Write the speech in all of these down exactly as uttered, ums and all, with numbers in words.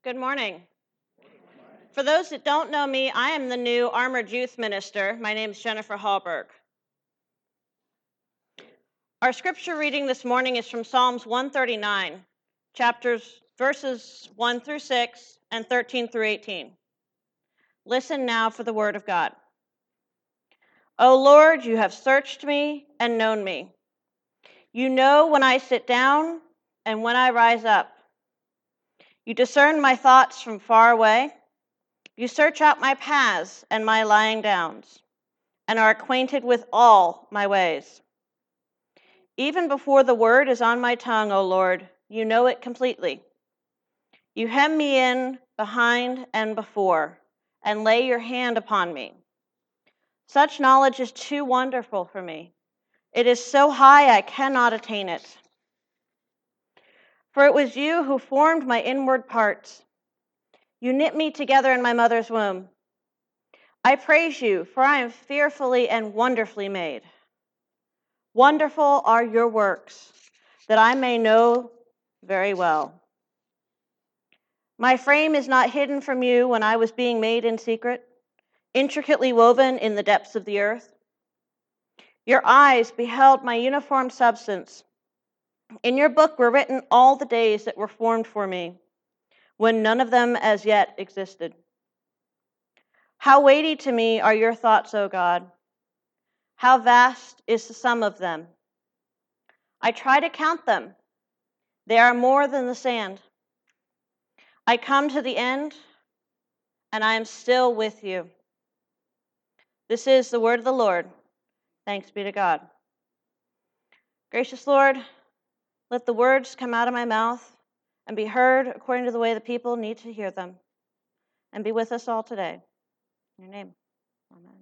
Good morning. For those that don't know me, I am the new Armored Youth Minister. My name is Jennifer Hallberg. Our scripture reading this morning is from Psalms one thirty-nine, chapters verses one through six and thirteen through eighteen. Listen now for the word of God. O Lord, you have searched me and known me. You know when I sit down and when I rise up. You discern my thoughts from far away. You search out my paths and my lying downs, and are acquainted with all my ways. Even before the word is on my tongue, O Lord, you know it completely. You hem me in behind and before, and lay your hand upon me. Such knowledge is too wonderful for me. It is so high I cannot attain it. For it was you who formed my inward parts. You knit me together in my mother's womb. I praise you, for I am fearfully and wonderfully made. Wonderful are your works, that I may know very well. My frame is not hidden from you when I was being made in secret, intricately woven in the depths of the earth. Your eyes beheld my uniform substance. In your book were written all the days that were formed for me, when none of them as yet existed. How weighty to me are your thoughts, O God! How vast is the sum of them! I try to count them. They are more than the sand. I come to the end, and I am still with you. This is the word of the Lord. Thanks be to God. Gracious Lord, let the words come out of my mouth and be heard according to the way the people need to hear them. And be with us all today. In your name, amen.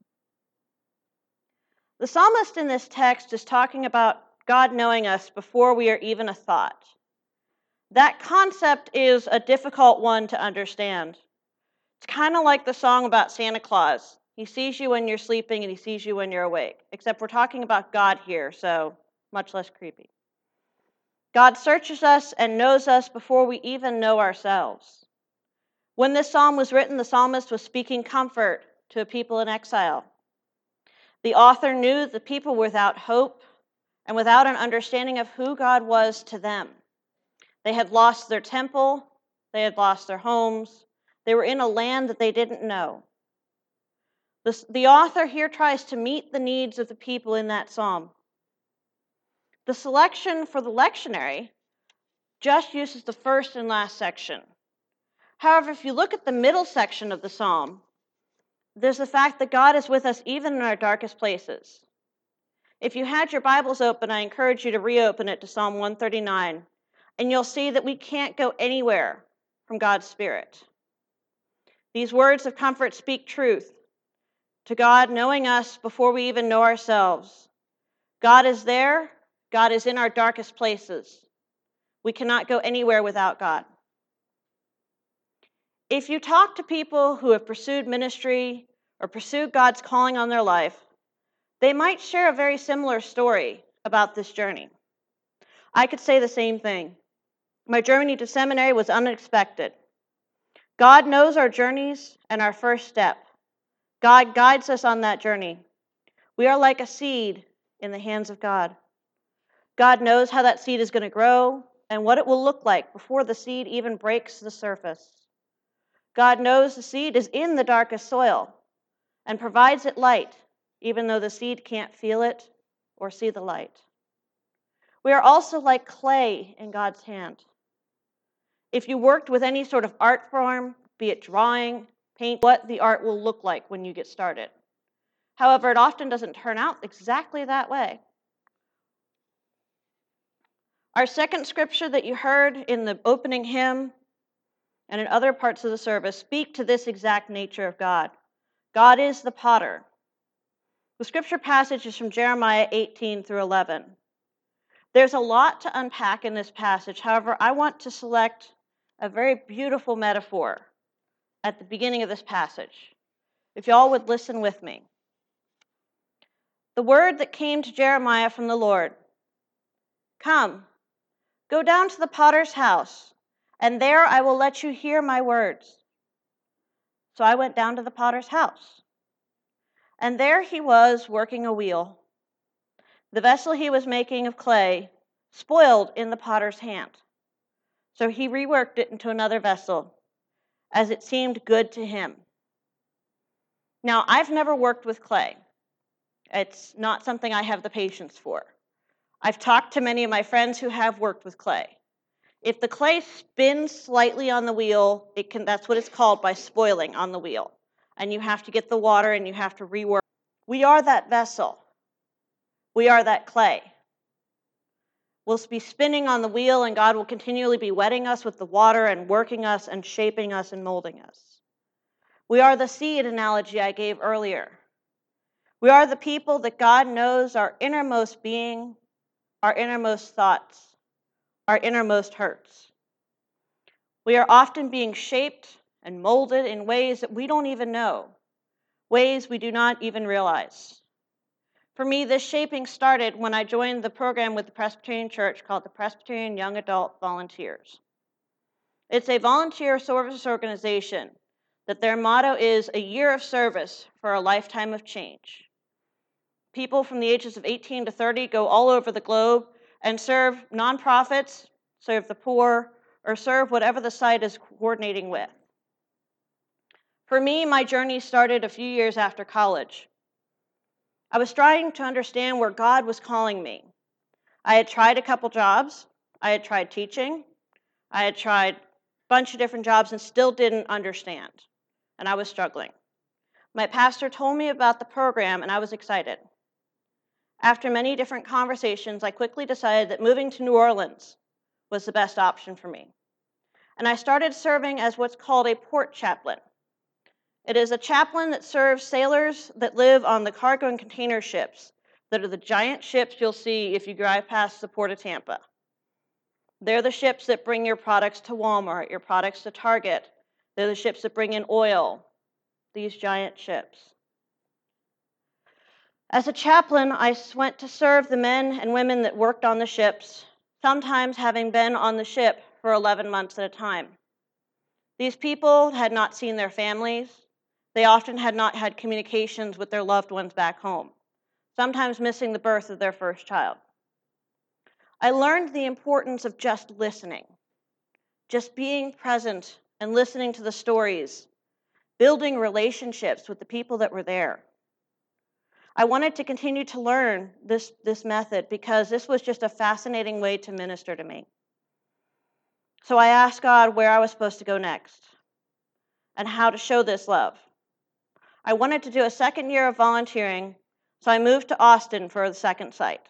The psalmist in this text is talking about God knowing us before we are even a thought. That concept is a difficult one to understand. It's kind of like the song about Santa Claus. He sees you when you're sleeping and he sees you when you're awake. Except we're talking about God here, so much less creepy. God searches us and knows us before we even know ourselves. When this psalm was written, the psalmist was speaking comfort to a people in exile. The author knew the people were without hope and without an understanding of who God was to them. They had lost their temple, they had lost their homes, they were in a land that they didn't know. The, the author here tries to meet the needs of the people in that psalm. The selection for the lectionary just uses the first and last section. However, if you look at the middle section of the psalm, there's the fact that God is with us even in our darkest places. If you had your Bibles open, I encourage you to reopen it to Psalm one thirty-nine, and you'll see that we can't go anywhere from God's Spirit. These words of comfort speak truth to God knowing us before we even know ourselves. God is there. God is in our darkest places. We cannot go anywhere without God. If you talk to people who have pursued ministry or pursued God's calling on their life, they might share a very similar story about this journey. I could say the same thing. My journey to seminary was unexpected. God knows our journeys and our first step. God guides us on that journey. We are like a seed in the hands of God. God knows how that seed is going to grow and what it will look like before the seed even breaks the surface. God knows the seed is in the darkest soil and provides it light, even though the seed can't feel it or see the light. We are also like clay in God's hand. If you worked with any sort of art form, be it drawing, paint, what the art will look like when you get started. However, it often doesn't turn out exactly that way. Our second scripture that you heard in the opening hymn and in other parts of the service speak to this exact nature of God. God is the potter. The scripture passage is from Jeremiah eighteen through eleven. There's a lot to unpack in this passage. However, I want to select a very beautiful metaphor at the beginning of this passage. If y'all would listen with me. The word that came to Jeremiah from the Lord. Come, go down to the potter's house, and there I will let you hear my words. So I went down to the potter's house, and there he was working a wheel. The vessel he was making of clay spoiled in the potter's hand. So he reworked it into another vessel, as it seemed good to him. Now, I've never worked with clay. It's not something I have the patience for. I've talked to many of my friends who have worked with clay. If the clay spins slightly on the wheel, it can, that's what it's called, by spoiling on the wheel. And you have to get the water and you have to rework. We are that vessel. We are that clay. We'll be spinning on the wheel, and God will continually be wetting us with the water and working us and shaping us and molding us. We are the seed analogy I gave earlier. We are the people that God knows our innermost being, our innermost thoughts, our innermost hurts. We are often being shaped and molded in ways that we don't even know, ways we do not even realize. For me, this shaping started when I joined the program with the Presbyterian Church called the Presbyterian Young Adult Volunteers. It's a volunteer service organization that their motto is a year of service for a lifetime of change. People from the ages of eighteen to thirty go all over the globe and serve nonprofits, serve the poor, or serve whatever the site is coordinating with. For me, my journey started a few years after college. I was trying to understand where God was calling me. I had tried a couple jobs. I had tried teaching. I had tried a bunch of different jobs and still didn't understand, and I was struggling. My pastor told me about the program, and I was excited. After many different conversations, I quickly decided that moving to New Orleans was the best option for me. And I started serving as what's called a port chaplain. It is a chaplain that serves sailors that live on the cargo and container ships that are the giant ships you'll see if you drive past the Port of Tampa. They're the ships that bring your products to Walmart, your products to Target. They're the ships that bring in oil, these giant ships. As a chaplain, I went to serve the men and women that worked on the ships, sometimes having been on the ship for eleven months at a time. These people had not seen their families. They often had not had communications with their loved ones back home, sometimes missing the birth of their first child. I learned the importance of just listening, just being present and listening to the stories, building relationships with the people that were there. I wanted to continue to learn this, this method because this was just a fascinating way to minister to me. So I asked God where I was supposed to go next and how to show this love. I wanted to do a second year of volunteering, so I moved to Austin for the second site.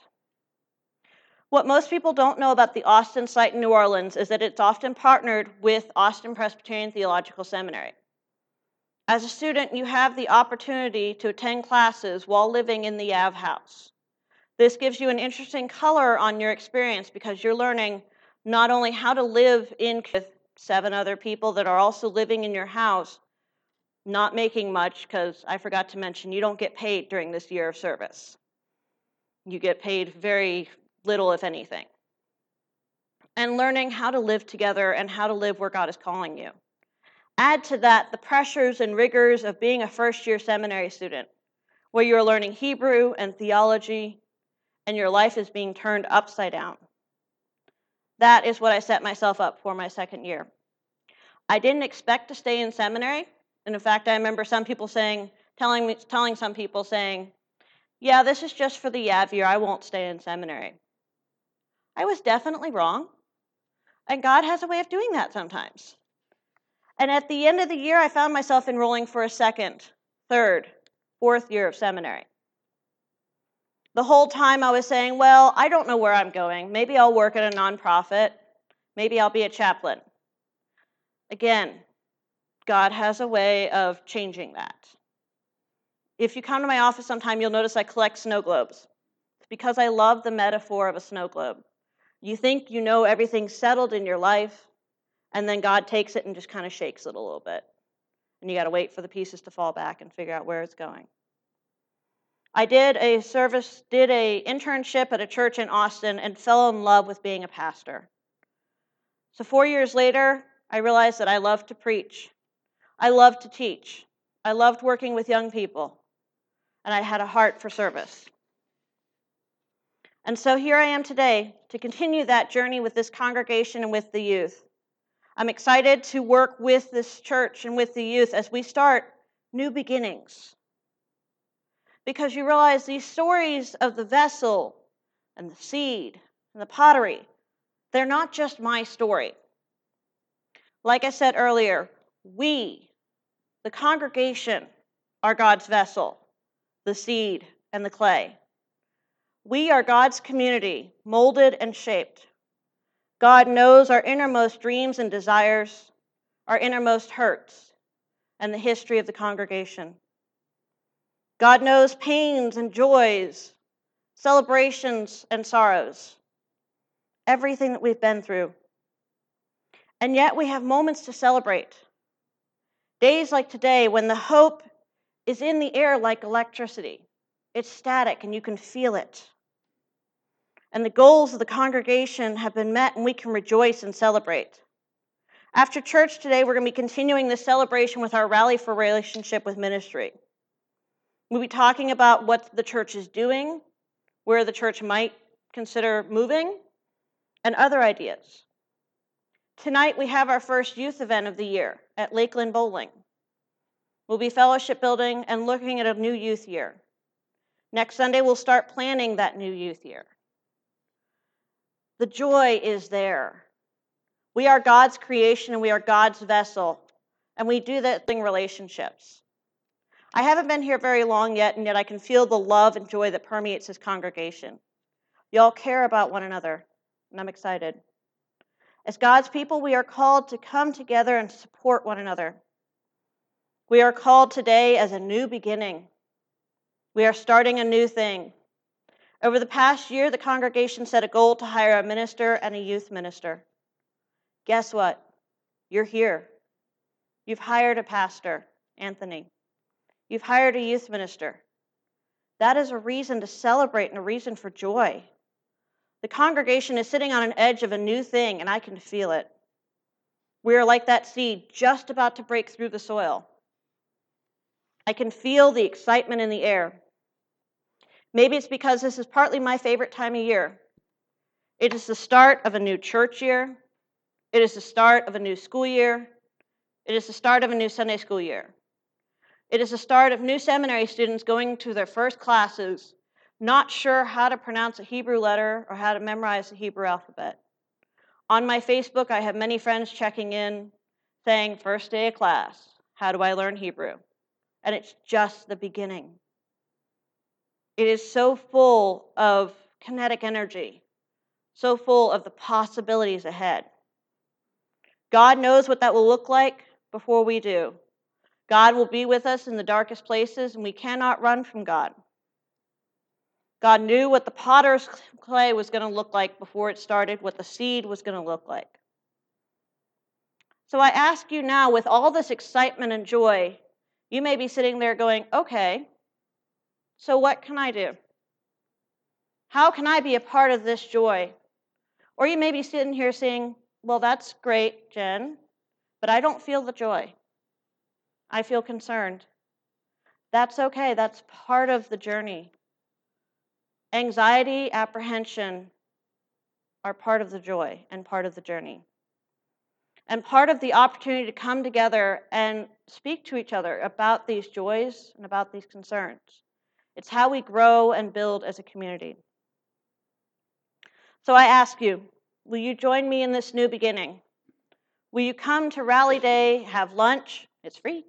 What most people don't know about the Austin site in New Orleans is that it's often partnered with Austin Presbyterian Theological Seminary. As a student, you have the opportunity to attend classes while living in the Yav House. This gives you an interesting color on your experience because you're learning not only how to live in with seven other people that are also living in your house, not making much, because I forgot to mention, you don't get paid during this year of service. You get paid very little, if anything. And learning how to live together and how to live where God is calling you. Add to that the pressures and rigors of being a first-year seminary student, where you're learning Hebrew and theology, and your life is being turned upside down. That is what I set myself up for my second year. I didn't expect to stay in seminary. And in fact, I remember some people saying, telling me, telling some people saying, yeah, this is just for the Yav year, I won't stay in seminary. I was definitely wrong. And God has a way of doing that sometimes. And at the end of the year, I found myself enrolling for a second, third, fourth year of seminary. The whole time I was saying, well, I don't know where I'm going. Maybe I'll work at a nonprofit. Maybe I'll be a chaplain. Again, God has a way of changing that. If you come to my office sometime, you'll notice I collect snow globes. It's because I love the metaphor of a snow globe. You think you know everything's settled in your life, and then God takes it and just kind of shakes it a little bit. And you got to wait for the pieces to fall back and figure out where it's going. I did a service, did a internship at a church in Austin and fell in love with being a pastor. So four years later, I realized that I loved to preach. I loved to teach. I loved working with young people. And I had a heart for service. And so here I am today to continue that journey with this congregation and with the youth. I'm excited to work with this church and with the youth as we start new beginnings. Because you realize these stories of the vessel and the seed and the pottery, they're not just my story. Like I said earlier, we, the congregation, are God's vessel, the seed and the clay. We are God's community, molded and shaped. God knows our innermost dreams and desires, our innermost hurts, and the history of the congregation. God knows pains and joys, celebrations and sorrows, everything that we've been through. And yet we have moments to celebrate. Days like today when the hope is in the air like electricity. It's static and you can feel it. And the goals of the congregation have been met and we can rejoice and celebrate. After church today, we're going to be continuing this celebration with our Rally for Relationship with Ministry. We'll be talking about what the church is doing, where the church might consider moving, and other ideas. Tonight, we have our first youth event of the year at Lakeland Bowling. We'll be fellowship building and looking at a new youth year. Next Sunday, we'll start planning that new youth year. The joy is there. We are God's creation and we are God's vessel, and we do that thing relationships. I haven't been here very long yet, and yet I can feel the love and joy that permeates this congregation. Y'all care about one another, and I'm excited. As God's people, we are called to come together and support one another. We are called today as a new beginning. We are starting a new thing. Over the past year, the congregation set a goal to hire a minister and a youth minister. Guess what? You're here. You've hired a pastor, Anthony. You've hired a youth minister. That is a reason to celebrate and a reason for joy. The congregation is sitting on an edge of a new thing, and I can feel it. We are like that seed just about to break through the soil. I can feel the excitement in the air. Maybe it's because this is partly my favorite time of year. It is the start of a new church year. It is the start of a new school year. It is the start of a new Sunday school year. It is the start of new seminary students going to their first classes, not sure how to pronounce a Hebrew letter or how to memorize the Hebrew alphabet. On my Facebook, I have many friends checking in, saying, first day of class, how do I learn Hebrew? And it's just the beginning. It is so full of kinetic energy, so full of the possibilities ahead. God knows what that will look like before we do. God will be with us in the darkest places, and we cannot run from God. God knew what the potter's clay was going to look like before it started, what the seed was going to look like. So I ask you now, with all this excitement and joy, you may be sitting there going, okay, so what can I do? How can I be a part of this joy? Or you may be sitting here saying, well, that's great, Jen, but I don't feel the joy. I feel concerned. That's okay. That's part of the journey. Anxiety, apprehension are part of the joy and part of the journey. And part of the opportunity to come together and speak to each other about these joys and about these concerns. It's how we grow and build as a community. So I ask you, will you join me in this new beginning? Will you come to Rally Day, have lunch, it's free,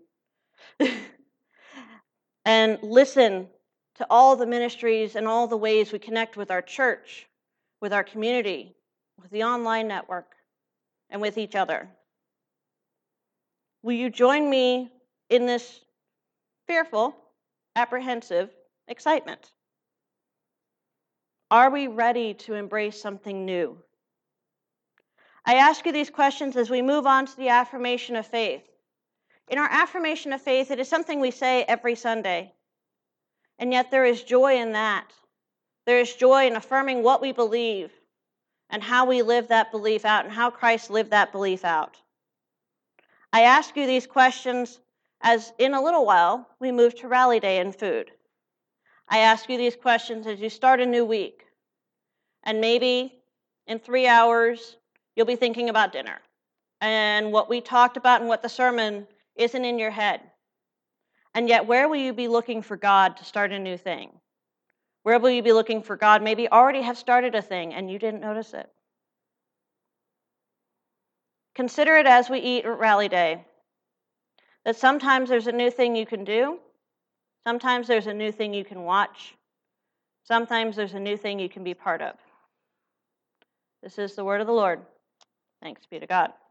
and listen to all the ministries and all the ways we connect with our church, with our community, with the online network, and with each other? Will you join me in this fearful, apprehensive excitement? Are we ready to embrace something new? I ask you these questions as we move on to the affirmation of faith. In our affirmation of faith, it is something we say every Sunday. And yet there is joy in that. There is joy in affirming what we believe and how we live that belief out and how Christ lived that belief out. I ask you these questions as in a little while we move to Rally Day and food. I ask you these questions as you start a new week. And maybe in three hours, you'll be thinking about dinner. And what we talked about and what the sermon isn't in your head. And yet, where will you be looking for God to start a new thing? Where will you be looking for God? Maybe already have started a thing and you didn't notice it. Consider it as we eat at Rally Day, that sometimes there's a new thing you can do. Sometimes there's a new thing you can watch. Sometimes there's a new thing you can be part of. This is the word of the Lord. Thanks be to God.